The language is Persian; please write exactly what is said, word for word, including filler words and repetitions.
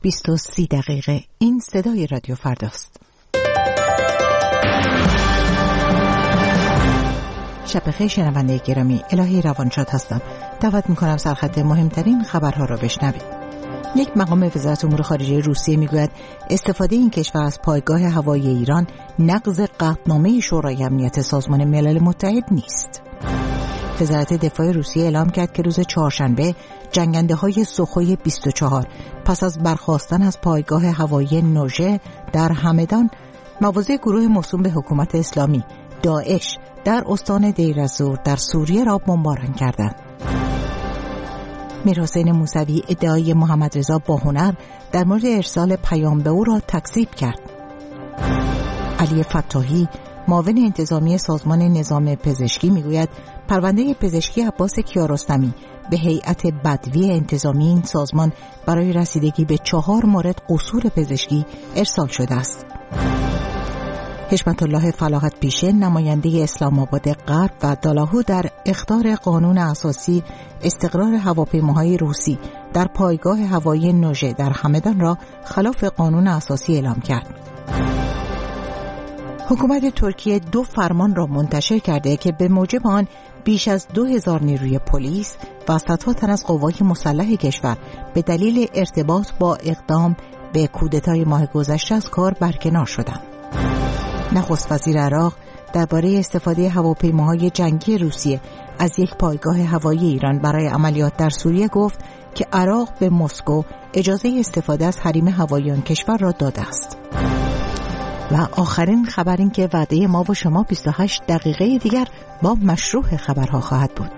بیست و سی دقیقه. این صدای رادیو فرداست. شب بخیر شنونده گرامی، الهی روانشاد هستم. دعوت میکنم سرخط مهمترین خبرها را بشنوید. یک مقام وزارت امور خارجه روسیه میگوید استفاده این کشور از پایگاه هوایی ایران نقض قطعنامه شورای امنیت سازمان ملل متحد نیست. وزارت دفاع روسیه اعلام کرد که روز چهارشنبه جنگنده های سوخوی بیست و چهار پس از برخاستن از پایگاه هوایی نوژه در همدان مواضع گروه موسوم به حکومت اسلامی داعش در استان دیر الزور در سوریه را بمباران کردند. میرحسین موسوی ادعای محمد رضا باهنر در مورد ارسال پیام به او را تکذیب کرد. علی فتاحی معاون انتظامی سازمان نظام پزشکی میگوید پرونده پزشکی عباس کیارستمی به هیئت بدوی انتظامی این سازمان برای رسیدگی به چهار مورد قصور پزشکی ارسال شده است. حشمت الله فلاحت پیشه نماینده اسلام آباد غرب و دالاهو در اخطار قانون اساسی استقرار هواپیماهای روسی در پایگاه هوایی نوژه در همدان را خلاف قانون اساسی اعلام کرد. حکومت ترکیه دو فرمان را منتشر کرده که به موجب آن بیش از دو هزار نیروی پلیس و صدها تن از قوای مسلح کشور به دلیل ارتباط با اقدام به کودتای ماه گذشته از کار برکنار شدند. نخست وزیر عراق درباره استفاده هواپیماهای جنگی روسیه از یک پایگاه هوایی ایران برای عملیات در سوریه گفت که عراق به مسکو اجازه استفاده از حریم هوایی آن کشور را داده است. و آخرین خبر این که وعده ما با شما بیست و هشت دقیقه دیگر با مشروع خبرها خواهد بود.